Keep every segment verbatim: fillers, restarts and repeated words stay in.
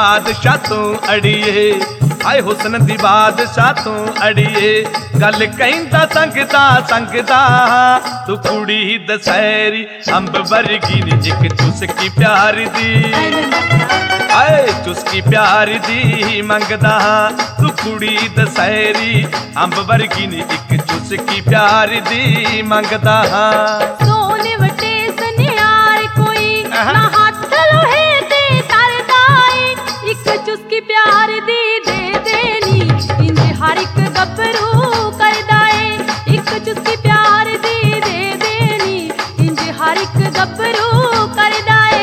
बादशाह तू अड़िए, हाय हुस्न दी बादशाह तू अड़िए। गल कहंदा संगदा संगदा तू कुड़ी दशहरी अंब वर्गी नी इक चुसकी प्यार दी, हाय चुसकी प्यार दी मंगदा तू कुड़ी दशहरी अंब वर्गी नी इक चुसकी प्यार दी मंगदा। सोने वटे सनियार कोई ना हाथ लोहे ते करदा ए, इक चुसकी प्यार दी दे देनी इंज हर एक गबरू करदा ए, इक चुसकी प्यार दी दे देनी इंज हर एक गबरू करदा ए।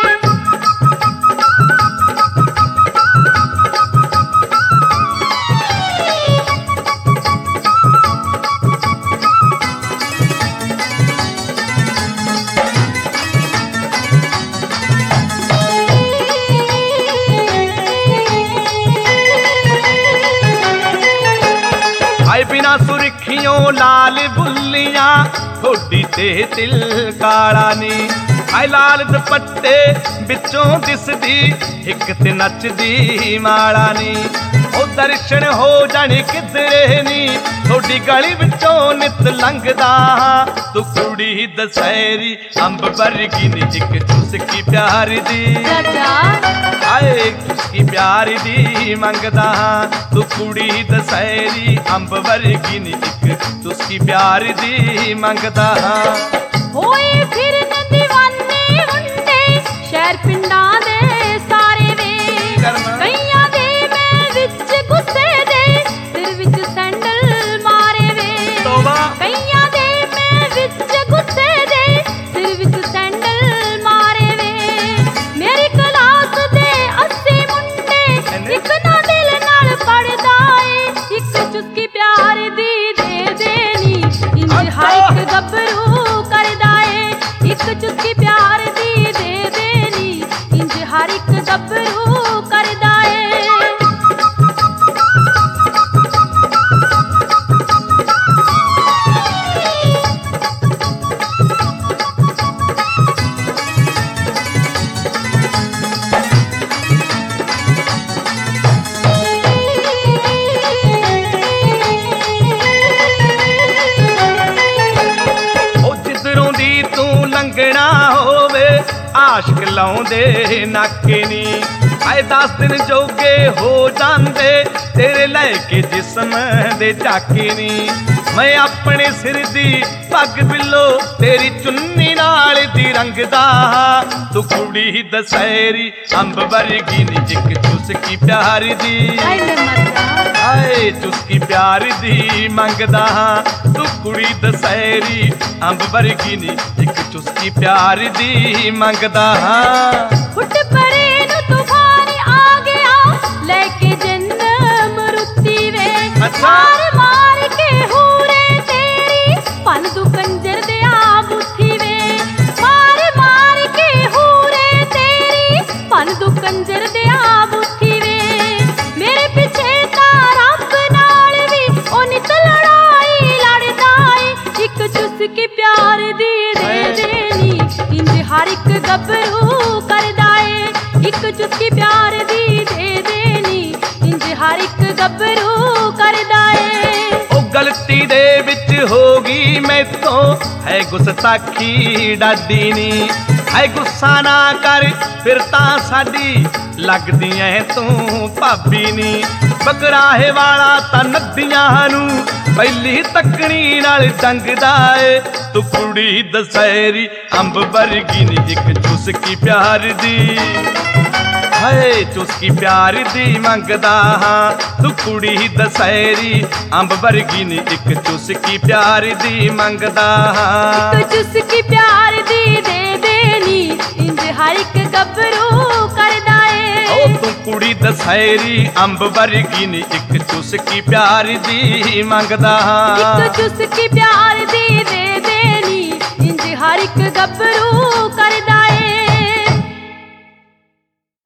बिना सुर्खियों लाल बुल्लियां ठोडी ते तिल काला नी, आए लाल दुपट्टे बिचों दिसदी हिक ते नचदी माला नी। ओ दर्शन हो जाने किधरे नी थोड़ी गली बिचों नित लंघदा तू कुड़ी दशहरी अंब वर्गी नी इक चुसकी प्यार दी, आए चुसकी प्यार दी मंगदा तू कुड़ी दशहरी अंब वर्गी नी इक चुसकी प्यार दी मंगदा। होए फिर दीवाने मुंडे शहर पिंडां दे सारे वे, कईयां दे मैं विच गुस्से दे सिर विच सैंडल मारे वे, कईयां दे मैं विच गुस्से दे सिर विच सैंडल मारे वे। मेरी क्लास दे अस्सी मुंडे इक ना दिल नाल पढ़दा ए, इक चुसकी प्यार दी दे देनी इंज हर एक गबरू करदा ए, इक चुसकी प्यार दी दे देनी इंज हर एक गबरू करदा ए। लंघना होवे आशिक लाउंदे नाके नी, आए दस दिन जोगे हो जांदे तेरे लैके जिस्म दे झाके नी। मैं अपने सिर दी पग बिलो तेरी चुन्नी नाल दी रंगदा तू कुड़ी दशहरी अंब वर्गी नी इक चुसकी प्यार दी, आए चुसकी प्यार दी मंगदा तू कुड़ी दशहरी अंब वर्गी नी इक चुसकी प्यार दी मंगदा। फुट परे नु तूफान आ गया लेके जन्म रुती वे, मार मार के हूरे तेरी पन दू कंजर दे आ बुथी वे, मार मार के हूरे तेरी पन दू कंजर दे आ बुथी वे। मेरे पीछे तारा नाल भी ओ नित लड़ाई लड़दा ए, इक चुसकी प्यार दी दे देनी इंज हर एक गबरू करदा ए, इक चुसकी प्यार दी दे देनी इंज हर एक गबरू करदा ए। ओ गलती दे विच हो गई मैथों है गुस्ताखी डाडी नी, है गुस्सा ना कर फिर तां साडी लगदी ऐ तू भाबी नी। बकराहे वाला तां नदियां नू पहली तकनी नाल टंगदा ए, तू कुड़ी दशहरी अंब वर्गी नी इक चुसकी प्यार दी, हाय चुसकी प्यार दी मंगदा तू कुड़ी दशहरी अंब वर्गी नी इक चुसकी प्यार दी मंगदा। इक चुसकी प्यार दी दे देनी इंज हर एक गबरू करदा ए, ओ तू कुड़ी दशहरी अंब वर्गी नी इक चुसकी प्यार दी मंगदा, इक चुसकी प्यार दी दे देनी इंज हर एक गबरू करदा।